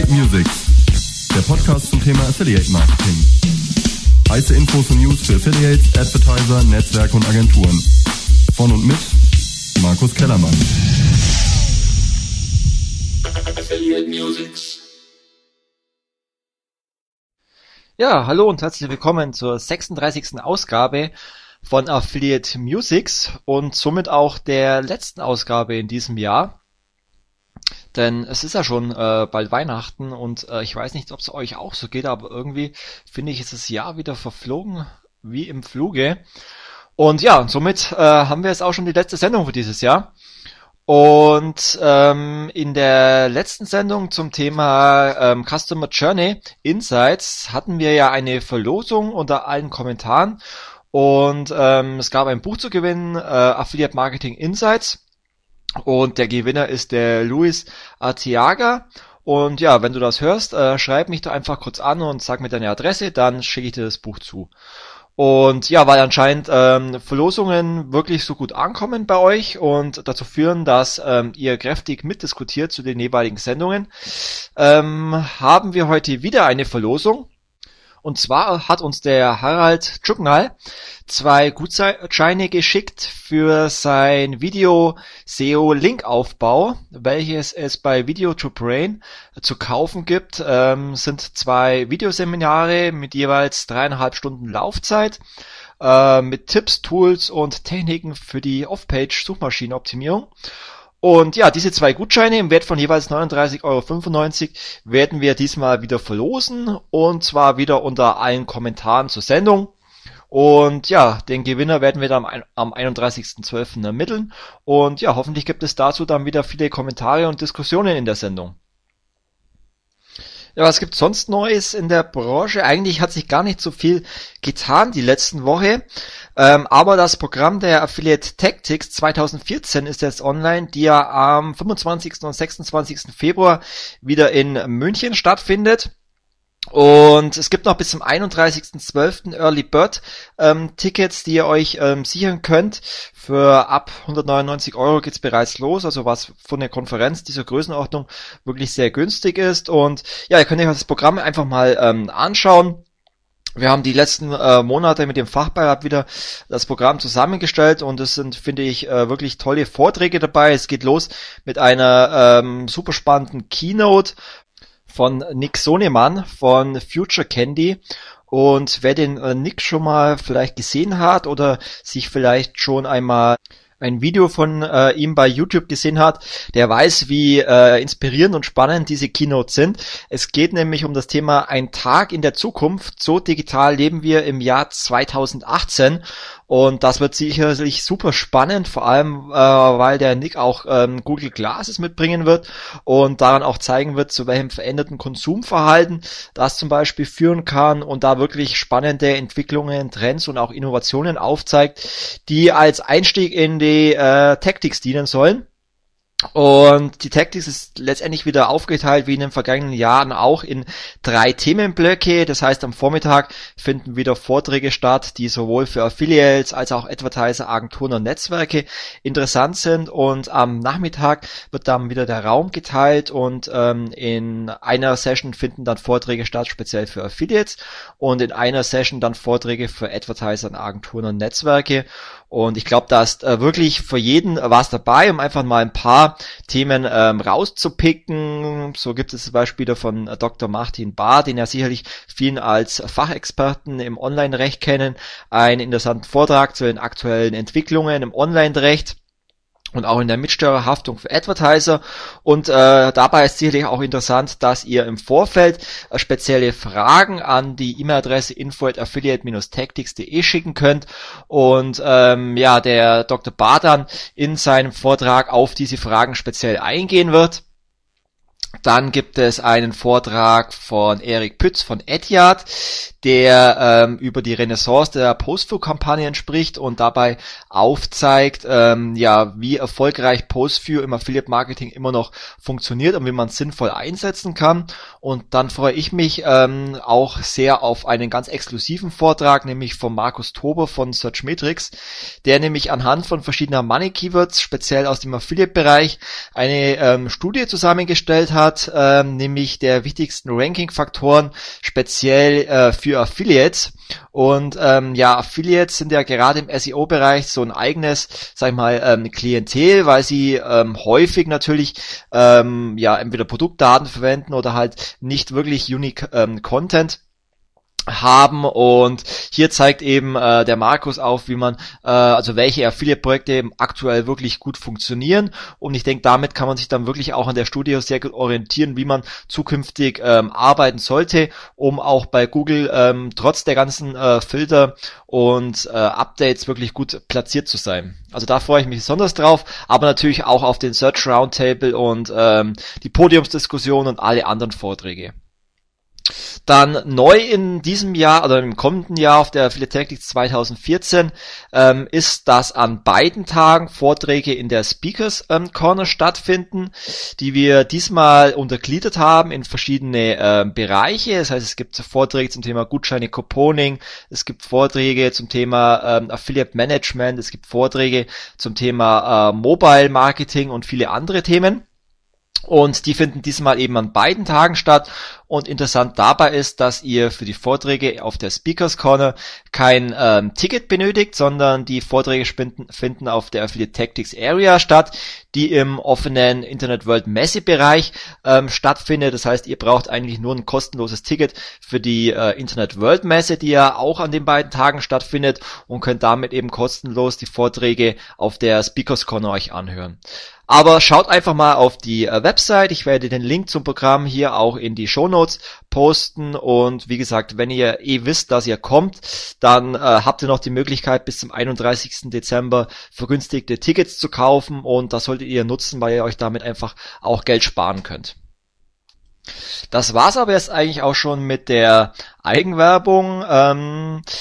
Affiliate Musics, der Podcast zum Thema Affiliate Marketing. Heiße Infos und News für Affiliates, Advertiser, Netzwerke und Agenturen. Von und mit Markus Kellermann. Affiliate Musics. Ja, hallo und herzlich willkommen zur 36. Ausgabe von Affiliate Musics und somit auch der letzten Ausgabe in diesem Jahr. Denn es ist ja schon bald Weihnachten und ich weiß nicht, ob es euch auch so geht, aber irgendwie finde ich, ist das Jahr wieder verflogen wie im Fluge. Und ja, somit haben wir jetzt auch schon die letzte Sendung für dieses Jahr. Und in der letzten Sendung zum Thema Customer Journey Insights hatten wir ja eine Verlosung unter allen Kommentaren und es gab ein Buch zu gewinnen, Affiliate Marketing Insights, und der Gewinner ist der Luis Arteaga. Und ja, wenn du das hörst, schreib mich da einfach kurz an und sag mir deine Adresse, dann schicke ich dir das Buch zu. Und ja, weil anscheinend Verlosungen wirklich so gut ankommen bei euch und dazu führen, dass ihr kräftig mitdiskutiert zu den jeweiligen Sendungen, haben wir heute wieder eine Verlosung. Und zwar hat uns der Harald Tschugnal 2 Gutscheine geschickt für sein Video-SEO-Linkaufbau, welches es bei Video to Brain zu kaufen gibt. Sind 2 Videoseminare mit jeweils 3,5 Stunden Laufzeit, mit Tipps, Tools und Techniken für die Off-Page-Suchmaschinenoptimierung. Und ja, diese 2 Gutscheine im Wert von jeweils 39,95 € werden wir diesmal wieder verlosen, und zwar wieder unter allen Kommentaren zur Sendung. Und ja, den Gewinner werden wir dann am 31.12. ermitteln. Und ja, hoffentlich gibt es dazu dann wieder viele Kommentare und Diskussionen in der Sendung. Ja, was gibt's sonst Neues in der Branche? Eigentlich hat sich gar nicht so viel getan die letzten Woche. Aber das Programm der Affiliate Tactics 2014 ist jetzt online, die ja am 25. und 26. Februar wieder in München stattfindet. Und es gibt noch bis zum 31.12. Early Bird Tickets, die ihr euch sichern könnt. Für ab 199 € geht's bereits los, also was von der Konferenz dieser Größenordnung wirklich sehr günstig ist. Und ja, ihr könnt euch das Programm einfach mal anschauen. Wir haben die letzten Monate mit dem Fachbeirat wieder das Programm zusammengestellt und es sind, finde ich, wirklich tolle Vorträge dabei. Es geht los mit einer super spannenden Keynote von Nick Sonemann von Future Candy. Und wer den Nick schon mal vielleicht gesehen hat oder sich vielleicht schon einmal ein Video von ihm bei YouTube gesehen hat, der weiß, wie inspirierend und spannend diese Keynotes sind. Es geht nämlich um das Thema Ein Tag in der Zukunft. So digital leben wir im Jahr 2018. Und das wird sicherlich super spannend, vor allem weil der Nick auch Google Glasses mitbringen wird und daran auch zeigen wird, zu welchem veränderten Konsumverhalten das zum Beispiel führen kann und da wirklich spannende Entwicklungen, Trends und auch Innovationen aufzeigt, die als Einstieg in die Tactics dienen sollen. Und die Tactics ist letztendlich wieder aufgeteilt wie in den vergangenen Jahren auch in 3 Themenblöcke. Das heißt, am Vormittag finden wieder Vorträge statt, die sowohl für Affiliates als auch Advertiser, Agenturen und Netzwerke interessant sind. Und am Nachmittag wird dann wieder der Raum geteilt und in einer Session finden dann Vorträge statt, speziell für Affiliates, und in einer Session dann Vorträge für Advertiser, Agenturen und Netzwerke. Und ich glaube, da ist wirklich für jeden was dabei, um einfach mal ein paar Themen rauszupicken. So gibt es zum Beispiel von Dr. Martin Bahr, den ja sicherlich vielen als Fachexperten im Online-Recht kennen, einen interessanten Vortrag zu den aktuellen Entwicklungen im Online-Recht und auch in der Mitsteuerhaftung für Advertiser. Und dabei ist sicherlich auch interessant, dass ihr im Vorfeld spezielle Fragen an die E-Mail-Adresse info@affiliate-tactics.de schicken könnt. Und ja, der Dr. Bahr dann in seinem Vortrag auf diese Fragen speziell eingehen wird. Dann gibt es einen Vortrag von Erik Pütz von Etihad, der über die Renaissance der Postview-Kampagnen spricht und dabei aufzeigt, ja, wie erfolgreich Postview im Affiliate-Marketing immer noch funktioniert und wie man es sinnvoll einsetzen kann. Und dann freue ich mich auch sehr auf einen ganz exklusiven Vortrag, nämlich von Markus Tober von Searchmetrics, der nämlich anhand von verschiedener Money-Keywords, speziell aus dem Affiliate-Bereich, eine Studie zusammengestellt hat, hat, nämlich der wichtigsten Ranking-Faktoren speziell für Affiliates. Und Affiliates sind ja gerade im SEO-Bereich so ein eigenes, sag ich mal, Klientel, weil sie häufig natürlich entweder Produktdaten verwenden oder halt nicht wirklich unique Content haben, und hier zeigt eben der Markus auf, wie man welche Affiliate-Projekte aktuell wirklich gut funktionieren, und ich denke, damit kann man sich dann wirklich auch an der Studie sehr gut orientieren, wie man zukünftig arbeiten sollte, um auch bei Google trotz der ganzen Filter und Updates wirklich gut platziert zu sein. Also da freue ich mich besonders drauf, aber natürlich auch auf den Search Roundtable und die Podiumsdiskussion und alle anderen Vorträge. Dann neu in diesem Jahr oder im kommenden Jahr auf der Affiliate Tactics 2014 ist, dass an beiden Tagen Vorträge in der Speakers Corner stattfinden, die wir diesmal untergliedert haben in verschiedene Bereiche. Das heißt, es gibt Vorträge zum Thema Gutscheine, Couponing, es gibt Vorträge zum Thema Affiliate Management, es gibt Vorträge zum Thema Mobile Marketing und viele andere Themen. Und die finden diesmal eben an beiden Tagen statt. Und interessant dabei ist, dass ihr für die Vorträge auf der Speakers Corner kein Ticket benötigt, sondern die Vorträge finden auf der Affiliate Tactics Area statt, die im offenen Internet World Messebereich stattfindet. Das heißt, ihr braucht eigentlich nur ein kostenloses Ticket für die Internet World Messe, die ja auch an den beiden Tagen stattfindet, und könnt damit eben kostenlos die Vorträge auf der Speakers Corner euch anhören. Aber schaut einfach mal auf die Website. Ich werde den Link zum Programm hier auch in die Shownotes posten. Und wie gesagt, wenn ihr wisst, dass ihr kommt, dann habt ihr noch die Möglichkeit, bis zum 31. Dezember vergünstigte Tickets zu kaufen. Und das solltet ihr nutzen, weil ihr euch damit einfach auch Geld sparen könnt. Das war's aber jetzt eigentlich auch schon mit der Eigenwerbung.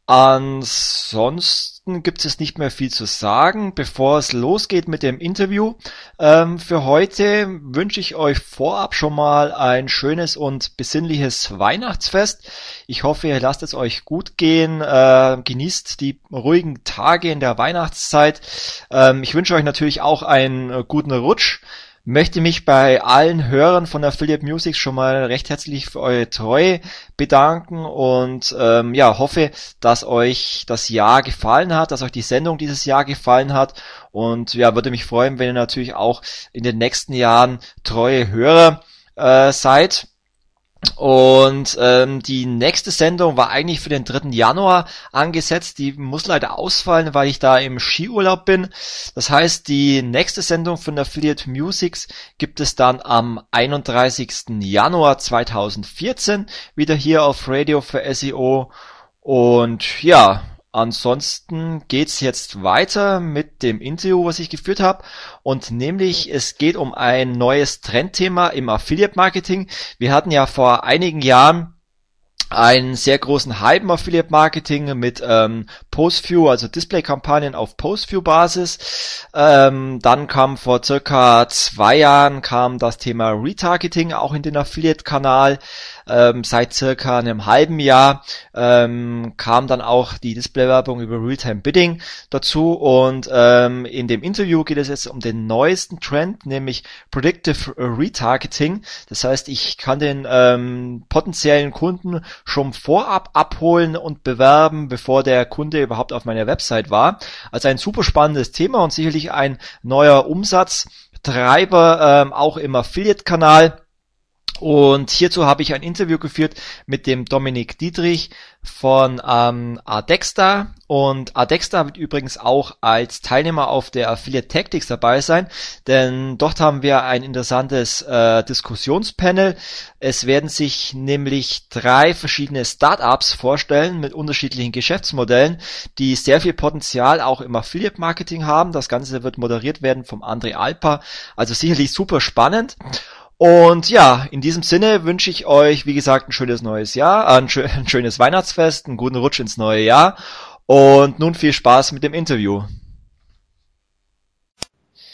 Ansonsten gibt es nicht mehr viel zu sagen. Bevor es losgeht mit dem Interview für heute, wünsche ich euch vorab schon mal ein schönes und besinnliches Weihnachtsfest. Ich hoffe, ihr lasst es euch gut gehen, genießt die ruhigen Tage in der Weihnachtszeit. Ich wünsche euch natürlich auch einen guten Rutsch. Möchte mich bei allen Hörern von Affiliate Music schon mal recht herzlich für eure Treue bedanken und hoffe, dass euch das Jahr gefallen hat, dass euch die Sendung dieses Jahr gefallen hat, und würde mich freuen, wenn ihr natürlich auch in den nächsten Jahren treue Hörer seid. Und die nächste Sendung war eigentlich für den 3. Januar angesetzt. Die muss leider ausfallen, weil ich da im Skiurlaub bin. Das heißt, die nächste Sendung von Affiliate Musics gibt es dann am 31. Januar 2014 wieder hier auf Radio für SEO. Und ja, ansonsten geht's jetzt weiter mit dem Interview, was ich geführt habe, und nämlich es geht um ein neues Trendthema im Affiliate Marketing. Wir hatten ja vor einigen Jahren einen sehr großen Hype im Affiliate Marketing mit Postview, also Display-Kampagnen auf Postview-Basis. Dann kam vor circa 2 Jahren das Thema Retargeting auch in den Affiliate-Kanal. Seit circa einem halben Jahr kam dann auch die Display-Werbung über Realtime Bidding dazu, und in dem Interview geht es jetzt um den neuesten Trend, nämlich Predictive Retargeting. Das heißt, ich kann den potenziellen Kunden schon vorab abholen und bewerben, bevor der Kunde überhaupt auf meiner Website war. Also ein super spannendes Thema und sicherlich ein neuer Umsatztreiber auch im Affiliate-Kanal. Und hierzu habe ich ein Interview geführt mit dem Dominik Dietrich von Adexta, und Adexta wird übrigens auch als Teilnehmer auf der Affiliate Tactics dabei sein, denn dort haben wir ein interessantes Diskussionspanel. Es werden sich nämlich 3 verschiedene Startups vorstellen mit unterschiedlichen Geschäftsmodellen, die sehr viel Potenzial auch im Affiliate Marketing haben. Das Ganze wird moderiert werden vom André Alpa, also sicherlich super spannend. Und ja, in diesem Sinne wünsche ich euch, wie gesagt, ein schönes neues Jahr, ein schönes Weihnachtsfest, einen guten Rutsch ins neue Jahr, und nun viel Spaß mit dem Interview.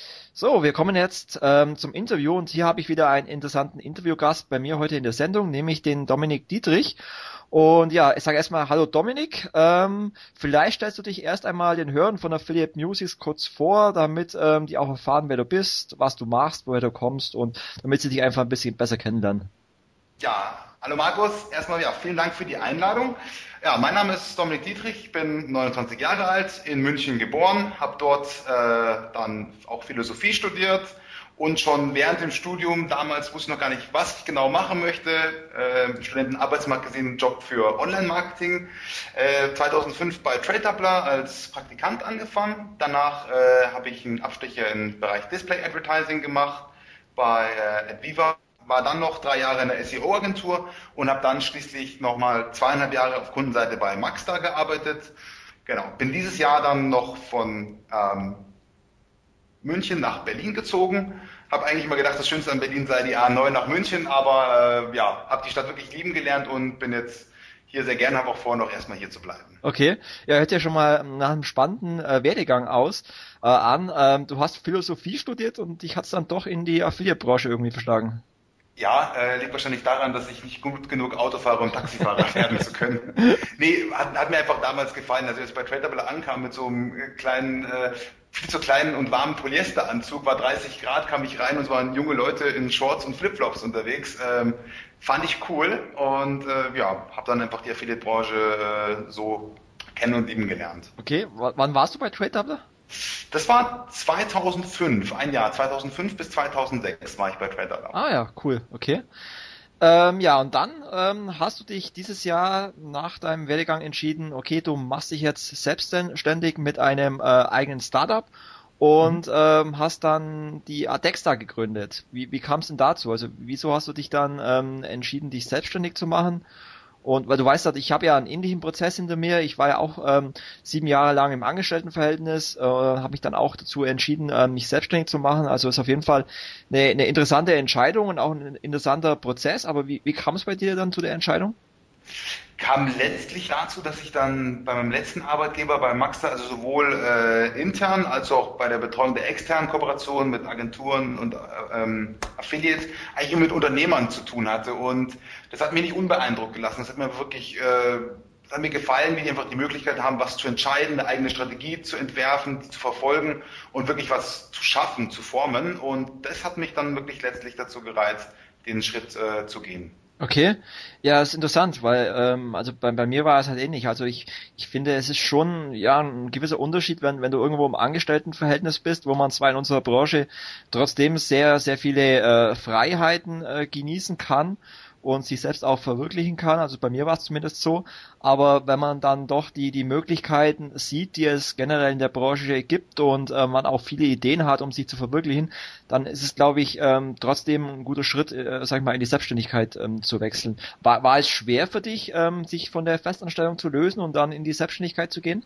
So, wir kommen jetzt zum Interview und hier habe ich wieder einen interessanten Interviewgast bei mir heute in der Sendung, nämlich den Dominik Dietrich. Und ja, ich sage erstmal Hallo Dominik. Vielleicht stellst du dich erst einmal den Hörern von Affiliate Musics kurz vor, damit die auch erfahren, wer du bist, was du machst, woher du kommst und damit sie dich einfach ein bisschen besser kennenlernen. Ja, hallo Markus. Erstmal vielen Dank für die Einladung. Ja, mein Name ist Dominik Dietrich, ich bin 29 Jahre alt, in München geboren, habe dort dann auch Philosophie studiert und schon während dem Studium, damals wusste ich noch gar nicht, was ich genau machen möchte, Studentenarbeitsmarkt gesehen, einen Job für Online-Marketing, 2005 bei TradeDoubler als Praktikant angefangen, danach habe ich einen Abstecher im Bereich Display Advertising gemacht bei Adviva. War dann noch 3 Jahre in der SEO-Agentur und habe dann schließlich nochmal 2,5 Jahre auf Kundenseite bei Maxstar gearbeitet. Genau, bin dieses Jahr dann noch von München nach Berlin gezogen. Habe eigentlich immer gedacht, das Schönste an Berlin sei die A9 nach München, aber habe die Stadt wirklich lieben gelernt und bin jetzt hier sehr gerne, habe auch vor, noch erstmal hier zu bleiben. Okay, ja, hört ja schon mal nach einem spannenden Werdegang an. Du hast Philosophie studiert und dich hat's dann doch in die Affiliate-Branche irgendwie verschlagen. Ja, liegt wahrscheinlich daran, dass ich nicht gut genug Auto fahre, um Taxifahrer werden zu können. Nee, hat mir einfach damals gefallen, als ich jetzt bei TradeDoubler ankam mit so einem kleinen, viel zu kleinen und warmen Polyesteranzug, war 30 Grad, kam ich rein und es waren junge Leute in Shorts und Flipflops unterwegs. Fand ich cool und habe dann einfach die Affiliate-Branche so kennen und lieben gelernt. Okay, wann warst du bei TradeDoubler? Das war 2005, ein Jahr, 2005 bis 2006 war ich bei TradeDoubler. Ah ja, cool, okay. Und dann hast du dich dieses Jahr nach deinem Werdegang entschieden, okay, du machst dich jetzt selbstständig mit einem eigenen Startup und hast dann die Adexta gegründet. Wie kam es denn dazu? Also wieso hast du dich dann entschieden, dich selbstständig zu machen? Und weil du weißt, ich habe ja einen ähnlichen Prozess hinter mir. Ich war ja auch 7 Jahre lang im Angestelltenverhältnis, habe mich dann auch dazu entschieden, mich selbstständig zu machen. Also ist auf jeden Fall eine interessante Entscheidung und auch ein interessanter Prozess. Aber wie kam es bei dir dann zu der Entscheidung? Kam letztlich dazu, dass ich dann bei meinem letzten Arbeitgeber, bei Maxstar, also sowohl intern als auch bei der Betreuung der externen Kooperation mit Agenturen und Affiliates eigentlich immer mit Unternehmern zu tun hatte. Und das hat mich nicht unbeeindruckt gelassen. Das hat mir wirklich hat mir gefallen, wie die einfach die Möglichkeit haben, was zu entscheiden, eine eigene Strategie zu entwerfen, die zu verfolgen und wirklich was zu schaffen, zu formen. Und das hat mich dann wirklich letztlich dazu gereizt, den Schritt zu gehen. Okay, ja, ist interessant, weil also bei mir war es halt ähnlich. Also ich finde, es ist schon ein gewisser Unterschied, wenn du irgendwo im Angestelltenverhältnis bist, wo man zwar in unserer Branche trotzdem sehr, sehr viele Freiheiten genießen kann und sich selbst auch verwirklichen kann. Also bei mir war es zumindest so. Aber wenn man dann doch die Möglichkeiten sieht, die es generell in der Branche gibt und man auch viele Ideen hat, um sich zu verwirklichen, dann ist es, glaube ich, trotzdem ein guter Schritt, sag ich mal, in die Selbstständigkeit zu wechseln. War es schwer für dich, sich von der Festanstellung zu lösen und dann in die Selbstständigkeit zu gehen?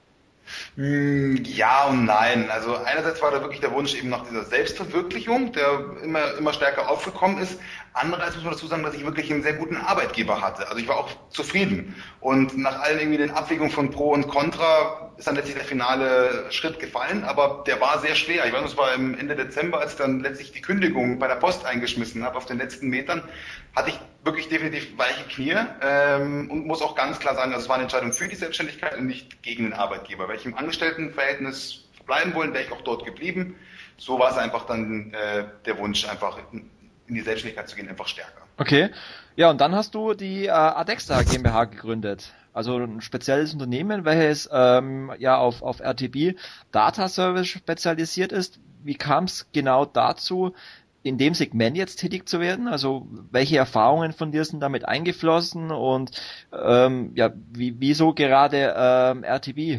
Ja und nein. Also einerseits war da wirklich der Wunsch eben nach dieser Selbstverwirklichung, der immer stärker aufgekommen ist. Andererseits muss man dazu sagen, dass ich wirklich einen sehr guten Arbeitgeber hatte. Also ich war auch zufrieden. Und nach allen irgendwie den Abwägungen von Pro und Contra ist dann letztlich der finale Schritt gefallen, aber der war sehr schwer. Ich weiß noch, es war im Ende Dezember, als ich dann letztlich die Kündigung bei der Post eingeschmissen habe, auf den letzten Metern, hatte ich wirklich definitiv weiche Knie und muss auch ganz klar sagen, also es war eine Entscheidung für die Selbstständigkeit und nicht gegen den Arbeitgeber. Wäre ich im Angestelltenverhältnis bleiben wollen, wäre ich auch dort geblieben. So war es einfach dann der Wunsch, einfach in die Selbstständigkeit zu gehen, einfach stärker. Okay, ja, und dann hast du die Adexta GmbH gegründet. Also ein spezielles Unternehmen, welches auf RTB Data Service spezialisiert ist. Wie kam es genau dazu, in dem Segment jetzt tätig zu werden? Also welche Erfahrungen von dir sind damit eingeflossen und wieso gerade RTB?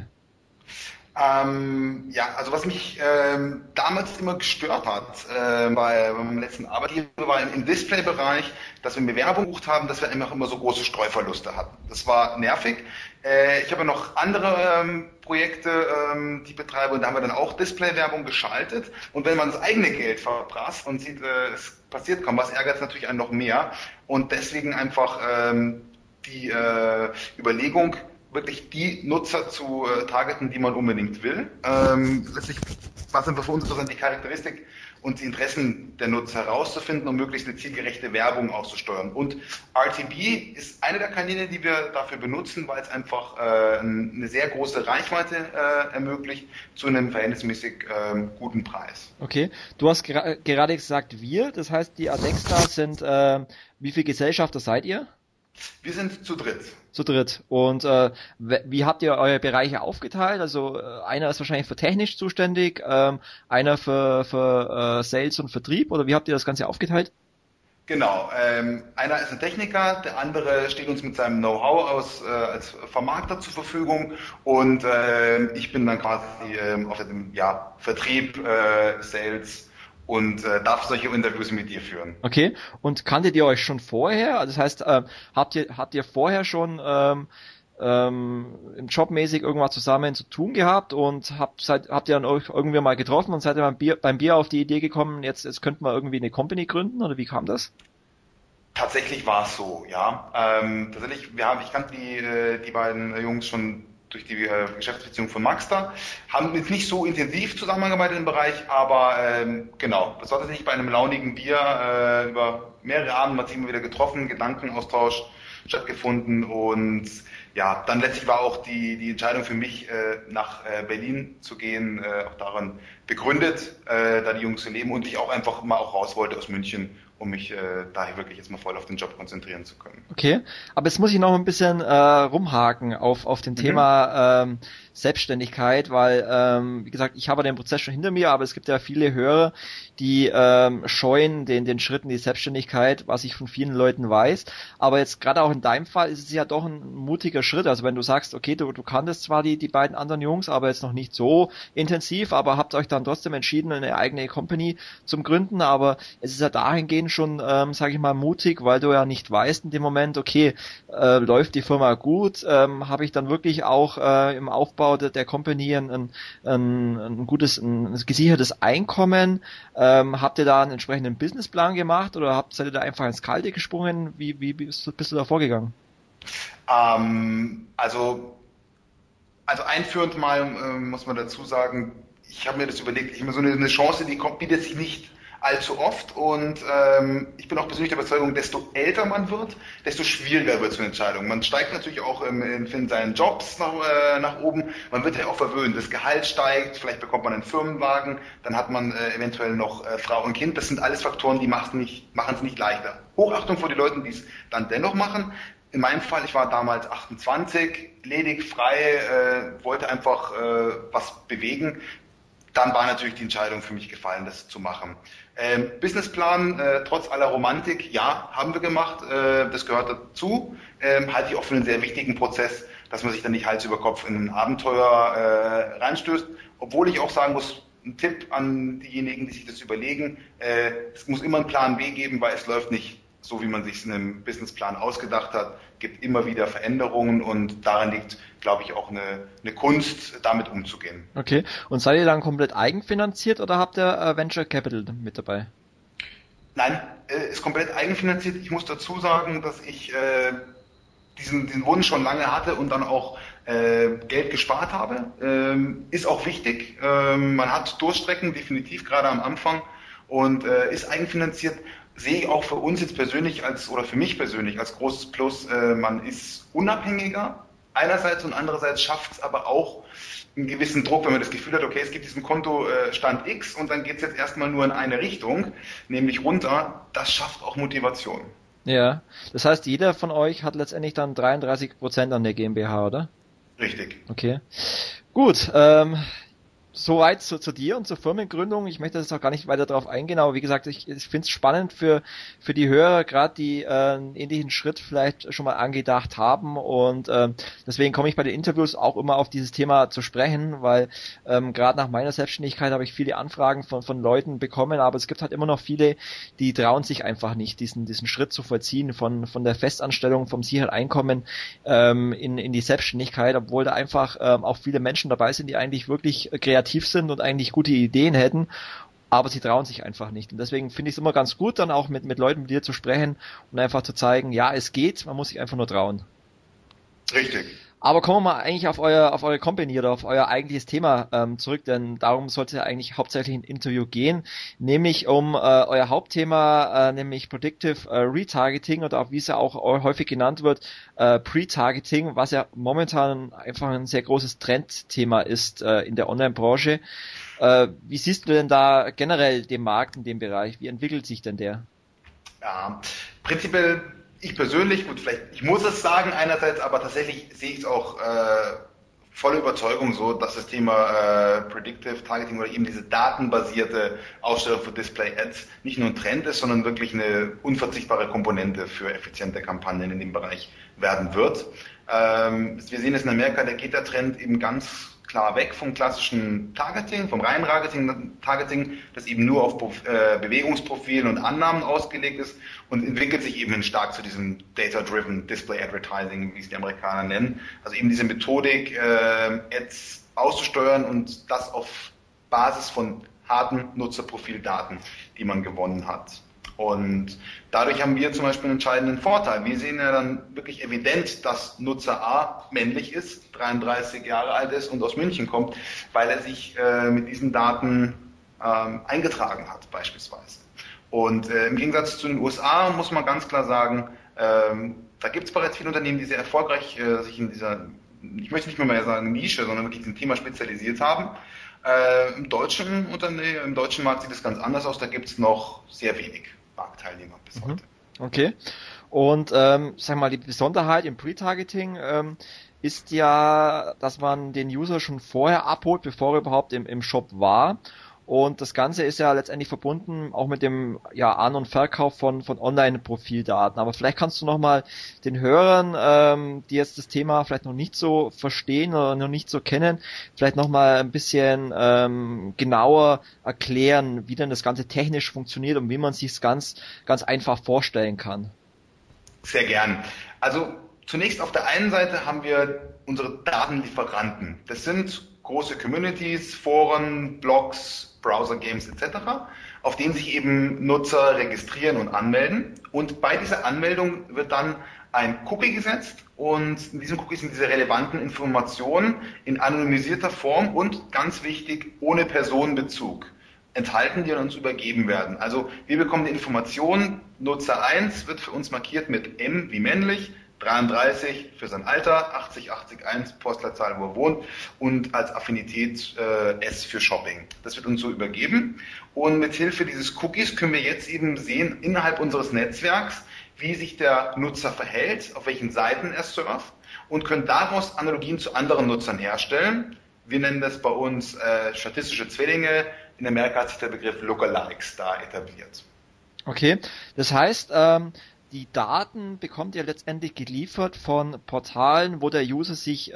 Also was mich damals immer gestört hat bei meinem letzten Arbeitgeber war im Display-Bereich, dass wir Bewerbung gebucht haben, dass wir immer so große Streuverluste hatten. Das war nervig. Ich habe noch andere Projekte, die ich betreibe, und da haben wir dann auch Display-Werbung geschaltet. Und wenn man das eigene Geld verprasst und sieht, es passiert kaum was, ärgert es natürlich einen noch mehr. Und deswegen einfach die Überlegung, wirklich die Nutzer zu targeten, die man unbedingt will. Letztlich war es einfach für uns interessant, die Charakteristik und die Interessen der Nutzer herauszufinden, um möglichst eine zielgerechte Werbung auszusteuern. Und RTB ist eine der Kanäle, die wir dafür benutzen, weil es einfach eine sehr große Reichweite ermöglicht zu einem verhältnismäßig guten Preis. Okay, du hast gerade gesagt wir, das heißt die Adextra sind, wie viele Gesellschafter seid ihr? Wir sind zu dritt. Zu dritt. Und wie habt ihr eure Bereiche aufgeteilt? Also einer ist wahrscheinlich für technisch zuständig, einer für Sales und Vertrieb, oder wie habt ihr das Ganze aufgeteilt? Genau, einer ist ein Techniker, der andere steht uns mit seinem Know-how als Vermarkter zur Verfügung und ich bin dann quasi auf dem Vertrieb, Sales und darf solche Interviews mit dir führen. Okay, und kanntet ihr euch schon vorher? Also das heißt, habt ihr vorher schon jobmäßig irgendwas zusammen zu tun gehabt und habt ihr dann euch irgendwie mal getroffen und seid ihr beim Bier auf die Idee gekommen, jetzt könnten wir irgendwie eine Company gründen, oder wie kam das? Tatsächlich war es so, ja. Tatsächlich, ich kannte die beiden Jungs schon durch die Geschäftsbeziehung von Maxter, haben jetzt nicht so intensiv zusammengearbeitet im Bereich, aber genau, das war tatsächlich bei einem launigen Bier über mehrere Abende, man hat sich immer wieder getroffen, Gedankenaustausch stattgefunden und ja, dann letztlich war auch die Entscheidung für mich, nach Berlin zu gehen, auch daran begründet, da die Jungs leben und ich auch einfach mal auch raus wollte aus München, um mich daher wirklich jetzt mal voll auf den Job konzentrieren zu können. Okay, aber jetzt muss ich noch ein bisschen rumhaken auf dem Thema Selbstständigkeit, weil, wie gesagt, ich habe den Prozess schon hinter mir, aber es gibt ja viele Hörer, die scheuen den Schritt in die Selbstständigkeit, was ich von vielen Leuten weiß. Aber jetzt gerade auch in deinem Fall ist es ja doch ein mutiger Schritt. Also wenn du sagst, okay, du kanntest zwar die beiden anderen Jungs, aber jetzt noch nicht so intensiv, aber habt euch dann trotzdem entschieden, eine eigene Company zum Gründen. Aber es ist ja dahingehend schon, sage ich mal, mutig, weil du ja nicht weißt in dem Moment, okay, läuft die Firma gut, habe ich dann wirklich auch im Aufbau der Company ein gesichertes Einkommen, habt ihr da einen entsprechenden Businessplan gemacht oder seid ihr da einfach ins Kalte gesprungen? Wie bist du da vorgegangen? Also einführend mal muss man dazu sagen, ich habe mir das überlegt, ich habe so eine Chance, die bietet sich nicht allzu oft und ich bin auch persönlich der Überzeugung, desto älter man wird, desto schwieriger wird es eine Entscheidung. Man steigt natürlich auch in seinen Jobs nach oben, man wird ja auch verwöhnt, das Gehalt steigt, vielleicht bekommt man einen Firmenwagen, dann hat man eventuell noch Frau und Kind, das sind alles Faktoren, die machen es nicht leichter. Hochachtung vor die Leuten, die es dann dennoch machen. In meinem Fall, ich war damals 28, ledig, frei, wollte einfach was bewegen. Dann war natürlich die Entscheidung für mich gefallen, das zu machen. Businessplan, trotz aller Romantik, ja, haben wir gemacht. Das gehört dazu. Halte ich auch für einen sehr wichtigen Prozess, dass man sich dann nicht Hals über Kopf in ein Abenteuer reinstößt. Obwohl ich auch sagen muss, ein Tipp an diejenigen, die sich das überlegen, es muss immer einen Plan B geben, weil es läuft nicht so, wie man sich es in einem Businessplan ausgedacht hat, gibt immer wieder Veränderungen und daran liegt, glaube ich, auch eine Kunst, damit umzugehen. Okay, und seid ihr dann komplett eigenfinanziert oder habt ihr Venture Capital mit dabei? Nein, ist komplett eigenfinanziert. Ich muss dazu sagen, dass ich diesen Wunsch schon lange hatte und dann auch Geld gespart habe. Ist auch wichtig. Man hat Durchstrecken, definitiv, gerade am Anfang und ist eigenfinanziert. Sehe ich auch für uns jetzt persönlich für mich persönlich als großes Plus, man ist unabhängiger einerseits und andererseits schafft es aber auch einen gewissen Druck, wenn man das Gefühl hat, okay, es gibt diesen Kontostand X und dann geht es jetzt erstmal nur in eine Richtung, nämlich runter, das schafft auch Motivation. Ja, das heißt, jeder von euch hat letztendlich dann 33% an der GmbH, oder? Richtig. Okay, gut, soweit zu dir und zur Firmengründung. Ich möchte jetzt auch gar nicht weiter darauf eingehen, aber wie gesagt, ich finde es spannend für die Hörer, gerade die einen ähnlichen Schritt vielleicht schon mal angedacht haben und deswegen komme ich bei den Interviews auch immer auf dieses Thema zu sprechen, weil gerade nach meiner Selbstständigkeit habe ich viele Anfragen von Leuten bekommen, aber es gibt halt immer noch viele, die trauen sich einfach nicht, diesen Schritt zu vollziehen von der Festanstellung, vom sicheren Einkommen in die Selbstständigkeit, obwohl da einfach auch viele Menschen dabei sind, die eigentlich wirklich kreativ sind und eigentlich gute Ideen hätten, aber sie trauen sich einfach nicht. Und deswegen finde ich es immer ganz gut, dann auch mit Leuten wie dir zu sprechen und einfach zu zeigen, ja, es geht, man muss sich einfach nur trauen. Richtig. Aber kommen wir mal eigentlich auf eure Company oder auf euer eigentliches Thema zurück, denn darum sollte eigentlich hauptsächlich ein Interview gehen, nämlich um euer Hauptthema, nämlich Predictive Retargeting oder auch wie es ja auch häufig genannt wird, Pre-Targeting, was ja momentan einfach ein sehr großes Trendthema ist in der Online-Branche. Wie siehst du denn da generell den Markt in dem Bereich? Wie entwickelt sich denn der? Ja, prinzipiell ich persönlich, gut, vielleicht, ich muss es sagen einerseits, aber tatsächlich sehe ich es auch volle Überzeugung so, dass das Thema Predictive Targeting oder eben diese datenbasierte Ausstellung für Display Ads nicht nur ein Trend ist, sondern wirklich eine unverzichtbare Komponente für effiziente Kampagnen in dem Bereich werden wird. Wir sehen es in Amerika, da geht der Trend eben ganz klar weg vom klassischen Targeting, vom reinen Targeting, das eben nur auf Bewegungsprofilen und Annahmen ausgelegt ist und entwickelt sich eben stark zu diesem Data-Driven Display Advertising, wie es die Amerikaner nennen. Also eben diese Methodik, Ads auszusteuern und das auf Basis von harten Nutzerprofildaten, die man gewonnen hat. Und dadurch haben wir zum Beispiel einen entscheidenden Vorteil. Wir sehen ja dann wirklich evident, dass Nutzer A männlich ist, 33 Jahre alt ist und aus München kommt, weil er sich mit diesen Daten eingetragen hat beispielsweise. Und im Gegensatz zu den USA muss man ganz klar sagen, da gibt es bereits viele Unternehmen, die sehr erfolgreich sich in dieser, ich möchte nicht mehr sagen Nische, sondern wirklich diesem Thema spezialisiert haben. Im deutschen Markt sieht es ganz anders aus, da gibt es noch sehr wenig Marktteilnehmer bis heute. Okay. Und sag mal, die Besonderheit im Pre-Targeting ist ja, dass man den User schon vorher abholt, bevor er überhaupt im Shop war. Und das Ganze ist ja letztendlich verbunden auch mit dem An- und Verkauf von Online-Profildaten. Aber vielleicht kannst du nochmal den Hörern, die jetzt das Thema vielleicht noch nicht so verstehen oder noch nicht so kennen, vielleicht nochmal ein bisschen genauer erklären, wie denn das Ganze technisch funktioniert und wie man sich es ganz einfach vorstellen kann. Sehr gern. Also zunächst auf der einen Seite haben wir unsere Datenlieferanten. Das sind große Communities, Foren, Blogs, Browser-Games etc., auf denen sich eben Nutzer registrieren und anmelden. Und bei dieser Anmeldung wird dann ein Cookie gesetzt und in diesem Cookie sind diese relevanten Informationen in anonymisierter Form und ganz wichtig, ohne Personenbezug enthalten, die an uns übergeben werden. Also wir bekommen die Information, Nutzer 1 wird für uns markiert mit M wie männlich, 33 für sein Alter, 80801 Postleitzahl, wo er wohnt und als Affinität S für Shopping. Das wird uns so übergeben und mit Hilfe dieses Cookies können wir jetzt eben sehen innerhalb unseres Netzwerks, wie sich der Nutzer verhält, auf welchen Seiten er surft und können daraus Analogien zu anderen Nutzern herstellen. Wir nennen das bei uns statistische Zwillinge. In Amerika hat sich der Begriff Lookalikes da etabliert. Okay, das heißt, die Daten bekommt ihr letztendlich geliefert von Portalen, wo der User sich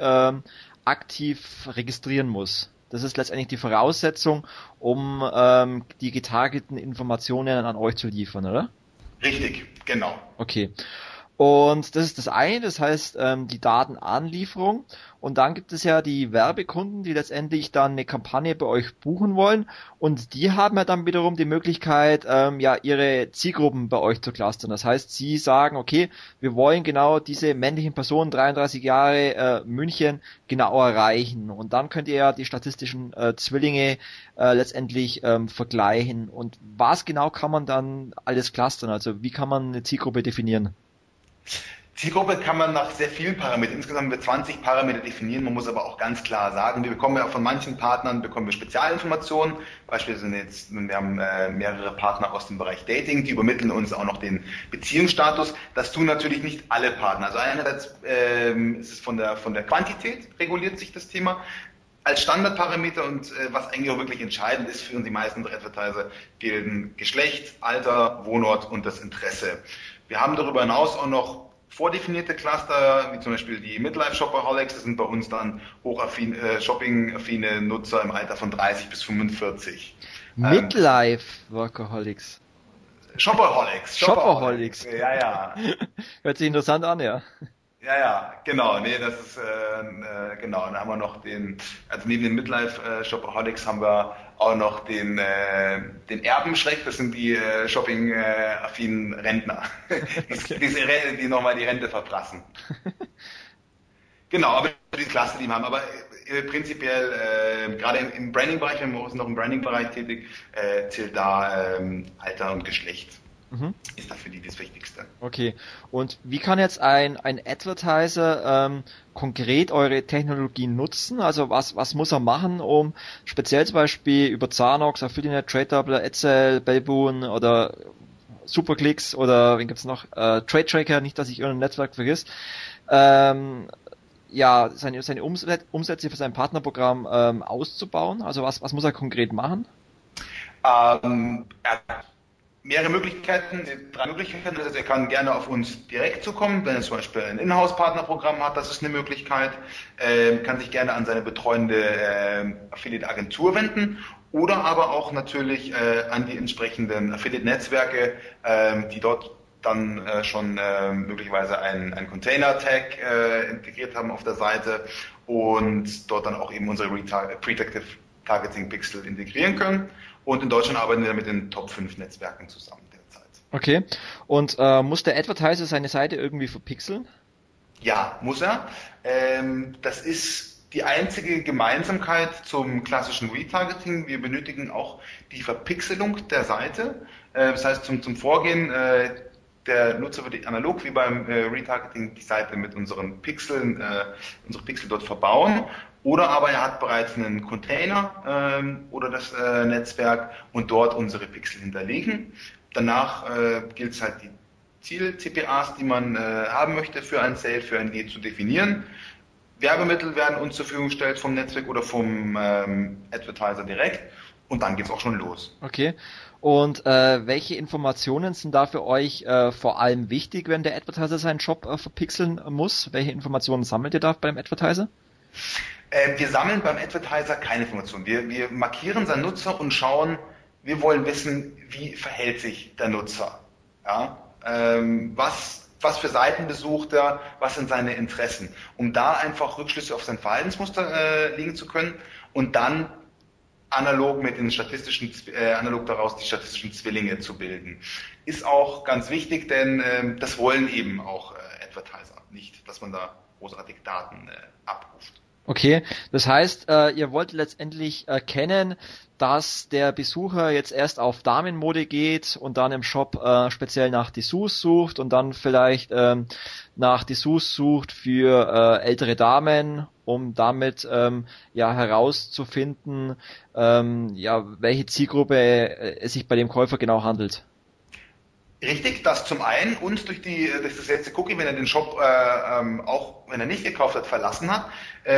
aktiv registrieren muss. Das ist letztendlich die Voraussetzung, um die getargeteten Informationen an euch zu liefern, oder? Richtig, genau. Okay. Und das ist das eine, das heißt die Datenanlieferung. Und dann gibt es ja die Werbekunden, die letztendlich dann eine Kampagne bei euch buchen wollen. Und die haben ja dann wiederum die Möglichkeit, ihre Zielgruppen bei euch zu clustern. Das heißt, sie sagen, okay, wir wollen genau diese männlichen Personen, 33 Jahre, München, genau erreichen. Und dann könnt ihr ja die statistischen Zwillinge letztendlich vergleichen. Und was genau kann man dann alles clustern? Also wie kann man eine Zielgruppe definieren? Zielgruppe kann man nach sehr vielen Parametern, insgesamt mit 20 Parameter definieren. Man muss aber auch ganz klar sagen, wir bekommen ja von manchen Partnern Spezialinformationen. Beispielsweise wir haben mehrere Partner aus dem Bereich Dating, die übermitteln uns auch noch den Beziehungsstatus. Das tun natürlich nicht alle Partner. Also einerseits ist es von der Quantität reguliert sich das Thema. Als Standardparameter und was eigentlich auch wirklich entscheidend ist für die meisten Advertiser, gelten Geschlecht, Alter, Wohnort und das Interesse. Wir haben darüber hinaus auch noch vordefinierte Cluster, wie zum Beispiel die Midlife-Shopaholics, das sind bei uns dann shopping-affine Nutzer im Alter von 30 bis 45. Midlife-Workaholics. Shopaholics. Ja. Hört sich interessant an, ja. Ja, genau. Nee, das ist genau. Dann haben wir noch also neben den Midlife-Shopaholics haben wir auch noch den Erbenschreck. Das sind die shopping-affinen Rentner, die nochmal die Rente verprassen. Genau, aber die Klasse, die wir haben. Aber prinzipiell, gerade im Branding-Bereich, wenn wir sind noch im Branding-Bereich tätig, zählt da Alter und Geschlecht. Ist da für die das Wichtigste. Okay. Und wie kann jetzt ein Advertiser konkret eure Technologie nutzen? Also was muss er machen, um speziell zum Beispiel über Zanox, Affiliate, TradeDoubler, Etzel, Belboon oder Superclicks oder wen gibt's noch? Trade Tracker, nicht, dass ich irgendein Netzwerk vergiss. Seine Umsätze für sein Partnerprogramm auszubauen? Also was muss er konkret machen? Mehrere Möglichkeiten, 3 Möglichkeiten. Also er kann gerne auf uns direkt zukommen, wenn er zum Beispiel ein Inhouse-Partnerprogramm hat, das ist eine Möglichkeit. Kann sich gerne an seine betreuende Affiliate-Agentur wenden oder aber auch natürlich an die entsprechenden Affiliate-Netzwerke, die dort dann schon möglicherweise ein Container-Tag integriert haben auf der Seite und dort dann auch eben unsere Predictive Targeting Pixel integrieren können. Und in Deutschland arbeiten wir mit den Top 5 Netzwerken zusammen derzeit. Okay. Und muss der Advertiser seine Seite irgendwie verpixeln? Ja, muss er. Das ist die einzige Gemeinsamkeit zum klassischen Retargeting. Wir benötigen auch die Verpixelung der Seite. Das heißt, zum Vorgehen, der Nutzer wird analog wie beim Retargeting die Seite mit unseren Pixeln, unsere Pixel dort verbauen. Oder aber er hat bereits einen Container oder das Netzwerk und dort unsere Pixel hinterlegen. Danach gilt es halt die Ziel-CPAs, die man haben möchte für ein Sale, für ein Lead zu definieren. Werbemittel werden uns zur Verfügung gestellt vom Netzwerk oder vom Advertiser direkt und dann geht's auch schon los. Okay. Und welche Informationen sind da für euch vor allem wichtig, wenn der Advertiser seinen Shop verpixeln muss? Welche Informationen sammelt ihr da beim Advertiser? Wir sammeln beim Advertiser keine Informationen. Wir markieren seinen Nutzer und schauen, wir wollen wissen, wie verhält sich der Nutzer. Ja? Was für Seiten besucht er, was sind seine Interessen, um da einfach Rückschlüsse auf sein Verhaltensmuster legen zu können und dann analog daraus die statistischen Zwillinge zu bilden. Ist auch ganz wichtig, denn das wollen eben auch Advertiser, nicht, dass man da großartig Daten abruft. Okay, das heißt, ihr wollt letztendlich erkennen, dass der Besucher jetzt erst auf Damenmode geht und dann im Shop speziell nach Dessous sucht und dann vielleicht nach Dessous sucht für ältere Damen, um damit herauszufinden, welche Zielgruppe es sich bei dem Käufer genau handelt. Richtig, das zum einen und durch das letzte Cookie, wenn er den Shop auch, wenn er nicht gekauft hat, verlassen hat.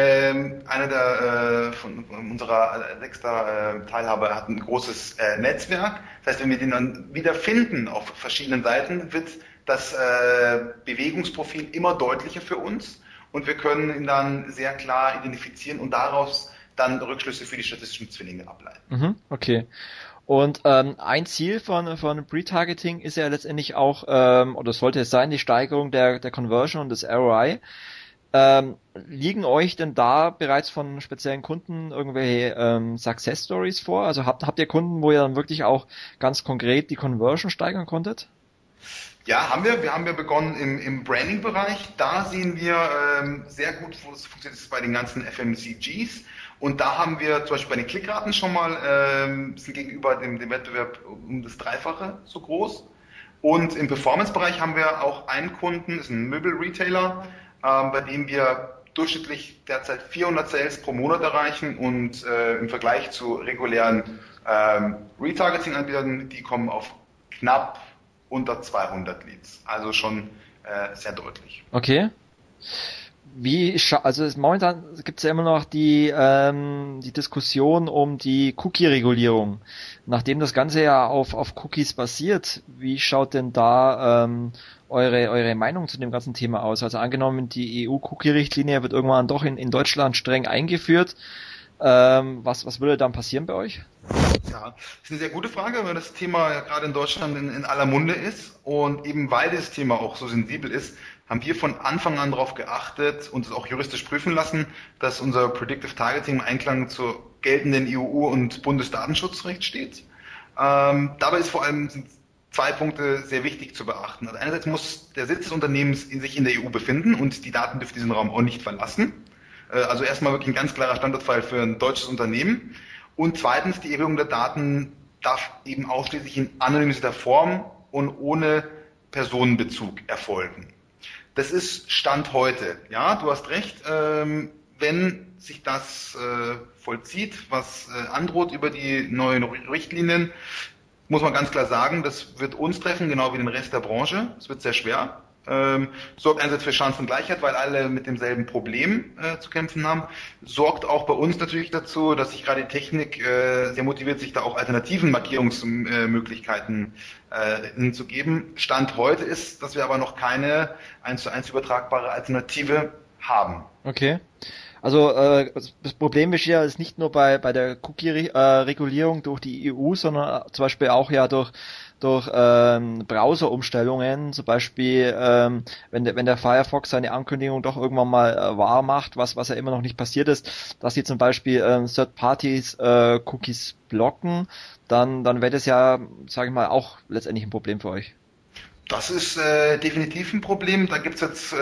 Einer von unserer sechster Teilhaber hat ein großes Netzwerk. Das heißt, wenn wir den dann wieder finden auf verschiedenen Seiten, wird das Bewegungsprofil immer deutlicher für uns und wir können ihn dann sehr klar identifizieren und daraus dann Rückschlüsse für die statistischen Zwillinge ableiten. Okay. Und ein Ziel von Retargeting ist ja letztendlich auch, oder sollte es sein, die Steigerung der Conversion und des ROI. Liegen euch denn da bereits von speziellen Kunden irgendwelche Success Stories vor? Also habt ihr Kunden, wo ihr dann wirklich auch ganz konkret die Conversion steigern konntet? Ja, haben wir. Wir haben ja begonnen im Branding-Bereich. Da sehen wir sehr gut, wo es funktioniert, bei den ganzen FMCGs. Und da haben wir zum Beispiel bei den Klickraten schon mal, sind gegenüber dem Wettbewerb um das Dreifache so groß. Und im Performance-Bereich haben wir auch einen Kunden, ist ein Möbel-Retailer, bei dem wir durchschnittlich derzeit 400 Sales pro Monat erreichen und im Vergleich zu regulären Retargeting-Anbietern, die kommen auf knapp unter 200 Leads. Also schon sehr deutlich. Okay. Also momentan gibt es ja immer noch die Diskussion um die Cookie-Regulierung. Nachdem das Ganze ja auf Cookies basiert, wie schaut denn da eure Meinung zu dem ganzen Thema aus? Also angenommen, die EU-Cookie-Richtlinie wird irgendwann doch in Deutschland streng eingeführt. Was würde dann passieren bei euch? Ja, das ist eine sehr gute Frage, weil das Thema ja gerade in Deutschland in aller Munde ist und eben weil das Thema auch so sensibel ist, haben wir von Anfang an darauf geachtet und es auch juristisch prüfen lassen, dass unser Predictive Targeting im Einklang zur geltenden EU- und Bundesdatenschutzrecht steht. Dabei ist vor allem sind zwei Punkte sehr wichtig zu beachten. Also einerseits muss der Sitz des Unternehmens sich in der EU befinden und die Daten dürfen diesen Raum auch nicht verlassen. Also erstmal wirklich ein ganz klarer Standortfall für ein deutsches Unternehmen. Und zweitens, die Erhebung der Daten darf eben ausschließlich in anonymisierter Form und ohne Personenbezug erfolgen. Das ist Stand heute. Ja, du hast recht. Wenn sich das vollzieht, was androht über die neuen Richtlinien, muss man ganz klar sagen, das wird uns treffen, genau wie den Rest der Branche. Es wird sehr schwer. Sorgt einerseits für Chancengleichheit, weil alle mit demselben Problem zu kämpfen haben. Sorgt auch bei uns natürlich dazu, dass sich gerade die Technik sehr motiviert, sich da auch alternativen Markierungsmöglichkeiten hinzugeben. Stand heute ist, dass wir aber noch keine 1:1 übertragbare Alternative haben. Okay. Also das Problem besteht ja ist nicht nur bei der Cookie-Regulierung durch die EU, sondern zum Beispiel auch ja durch Browser-Umstellungen, zum Beispiel wenn der Firefox seine Ankündigung doch irgendwann mal wahr macht, was ja immer noch nicht passiert ist, dass sie zum Beispiel Third-Parties Cookies blocken, dann wäre das ja, sage ich mal, auch letztendlich ein Problem für euch. Das ist definitiv ein Problem. Da gibt's jetzt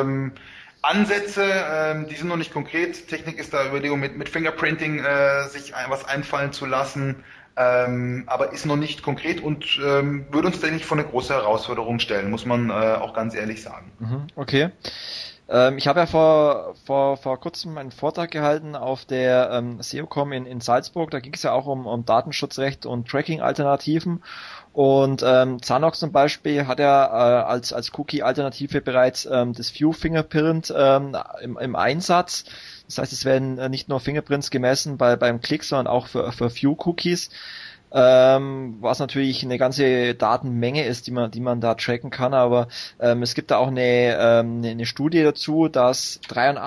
Ansätze, die sind noch nicht konkret. Technik ist da Überlegung mit Fingerprinting sich was einfallen zu lassen, aber ist noch nicht konkret und würde uns tatsächlich vor eine große Herausforderung stellen, muss man auch ganz ehrlich sagen. Okay. Ich habe ja vor kurzem einen Vortrag gehalten auf der SEOCom in Salzburg. Da ging es ja auch um Datenschutzrecht und Tracking-Alternativen. Und Zanox zum Beispiel hat ja als Cookie-Alternative bereits das View-Fingerprint im Einsatz. Das heißt, es werden nicht nur Fingerprints gemessen beim Klick, sondern auch für View-Cookies. Was natürlich eine ganze Datenmenge ist, die man da tracken kann, aber es gibt da auch eine Studie dazu, dass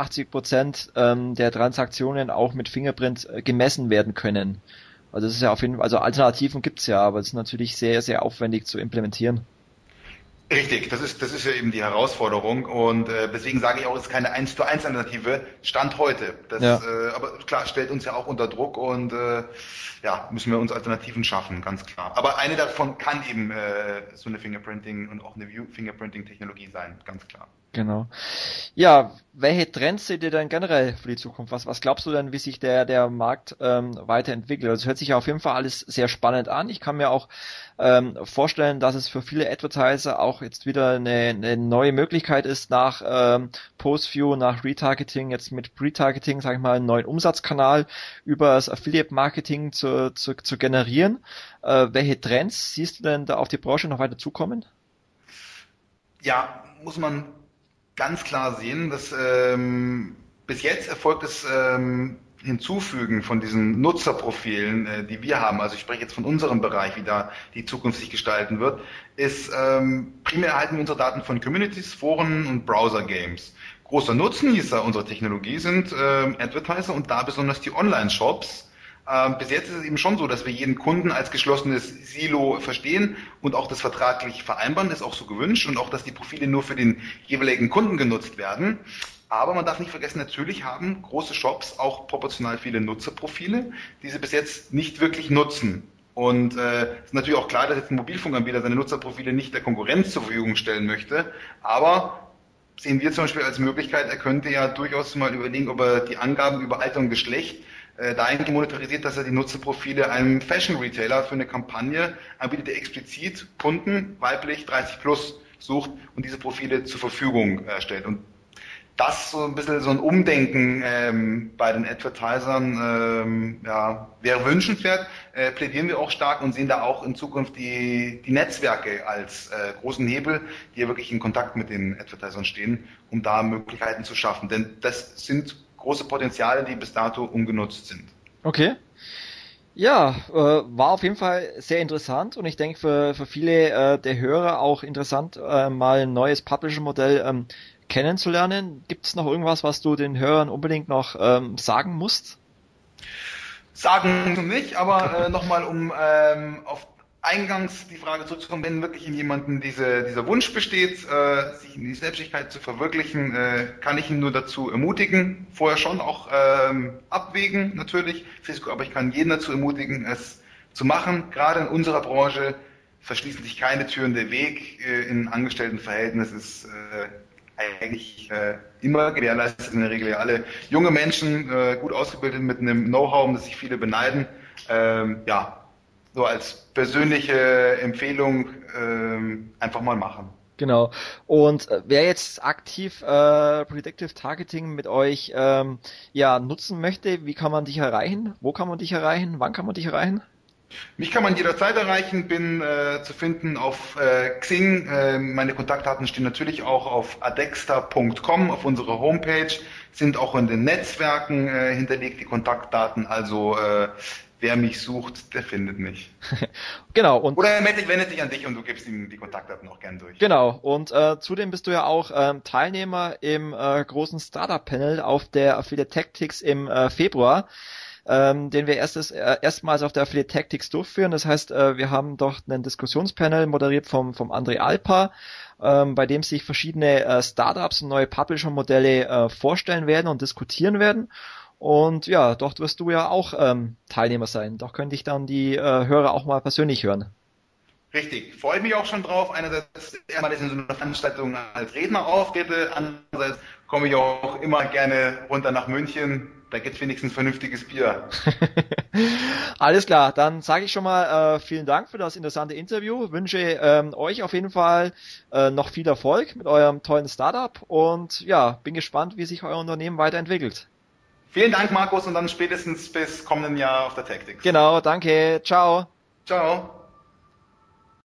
83% der Transaktionen auch mit Fingerprint gemessen werden können. Also das ist ja auf jeden Fall, also Alternativen gibt's ja, aber es ist natürlich sehr, sehr aufwendig zu implementieren. Richtig, das ist ja eben die Herausforderung und deswegen sage ich auch, es ist keine 1:1 Alternative, Stand heute. Das, ja. Aber klar, stellt uns ja auch unter Druck und müssen wir uns Alternativen schaffen, ganz klar. Aber eine davon kann eben so eine Fingerprinting und auch eine View-Fingerprinting-Technologie sein, ganz klar. Genau. Ja, welche Trends seht ihr denn generell für die Zukunft? Was glaubst du denn, wie sich der Markt weiterentwickelt? Also es hört sich ja auf jeden Fall alles sehr spannend an. Ich kann mir auch vorstellen, dass es für viele Advertiser auch jetzt wieder eine neue Möglichkeit ist, nach Post-View, nach Retargeting, jetzt mit Retargeting, sag ich mal, einen neuen Umsatzkanal über das Affiliate-Marketing zu generieren. Welche Trends siehst du denn da auf die Branche noch weiter zukommen? Ja, muss man ganz klar sehen, dass bis jetzt erfolgt das Hinzufügen von diesen Nutzerprofilen, die wir haben, also ich spreche jetzt von unserem Bereich, wie da die Zukunft sich gestalten wird, ist primär erhalten wir unsere Daten von Communities, Foren und Browser-Games. Großer Nutznießer unserer Technologie sind Advertiser und da besonders die Online-Shops. Bis jetzt ist es eben schon so, dass wir jeden Kunden als geschlossenes Silo verstehen und auch das vertraglich vereinbaren, ist auch so gewünscht und auch, dass die Profile nur für den jeweiligen Kunden genutzt werden. Aber man darf nicht vergessen, natürlich haben große Shops auch proportional viele Nutzerprofile, die sie bis jetzt nicht wirklich nutzen. Und es ist natürlich auch klar, dass jetzt ein Mobilfunkanbieter seine Nutzerprofile nicht der Konkurrenz zur Verfügung stellen möchte, aber sehen wir zum Beispiel als Möglichkeit, er könnte ja durchaus mal überlegen, ob er die Angaben über Alter und Geschlecht dahingehend monetarisiert, dass er die Nutzerprofile einem Fashion-Retailer für eine Kampagne anbietet, der explizit Kunden weiblich 30 plus sucht und diese Profile zur Verfügung stellt. Und das so ein bisschen so ein Umdenken bei den Advertisern wäre wünschenswert, plädieren wir auch stark und sehen da auch in Zukunft die Netzwerke als großen Hebel, die ja wirklich in Kontakt mit den Advertisern stehen, um da Möglichkeiten zu schaffen. Denn das sind große Potenziale, die bis dato ungenutzt sind. Okay. Ja, war auf jeden Fall sehr interessant und ich denke für viele der Hörer auch interessant, mal ein neues Publisher-Modell kennenzulernen. Gibt es noch irgendwas, was du den Hörern unbedingt noch sagen musst? Sagen nicht, aber nochmal um auf eingangs die Frage zurückzukommen, wenn wirklich in jemandem dieser Wunsch besteht, sich in die Selbstständigkeit zu verwirklichen, kann ich ihn nur dazu ermutigen, vorher schon auch abwägen natürlich, aber ich kann jeden dazu ermutigen, es zu machen. Gerade in unserer Branche verschließen sich keine Türen. Der Weg in Angestelltenverhältnis ist eigentlich immer gewährleistet. In der Regel ja alle junge Menschen, gut ausgebildet mit einem Know-how, um das sich viele beneiden. So als persönliche Empfehlung einfach mal machen. Genau. Und wer jetzt aktiv Predictive Targeting mit euch nutzen möchte, wie kann man dich erreichen? Wo kann man dich erreichen? Wann kann man dich erreichen? Mich kann man jederzeit erreichen, bin zu finden auf Xing. Meine Kontaktdaten stehen natürlich auch auf adexta.com, auf unserer Homepage, sind auch in den Netzwerken hinterlegt, die Kontaktdaten. Also wer mich sucht, der findet mich. Genau. Und oder er wendet sich an dich und du gibst ihm die Kontaktdaten auch gern durch. Genau. Und zudem bist du ja auch Teilnehmer im großen Startup-Panel auf der Affiliate Tactics im Februar, den wir erstmals auf der Affiliate Tactics durchführen. Das heißt, wir haben dort einen Diskussionspanel moderiert vom André Alpa, bei dem sich verschiedene Startups und neue Publisher-Modelle vorstellen werden und diskutieren werden. Und ja, dort wirst du ja auch Teilnehmer sein. Doch könnte ich dann die Hörer auch mal persönlich hören. Richtig, freue mich auch schon drauf. Einerseits erstmal, dass ich in so einer Veranstaltung als Redner auftrete. Andererseits komme ich auch immer gerne runter nach München. Da gibt's wenigstens vernünftiges Bier. Alles klar, dann sage ich schon mal vielen Dank für das interessante Interview. Wünsche euch auf jeden Fall noch viel Erfolg mit eurem tollen Startup und ja, bin gespannt, wie sich euer Unternehmen weiterentwickelt. Vielen Dank, Markus, und dann spätestens bis kommenden Jahr auf der Tactics. Genau, danke, ciao. Ciao.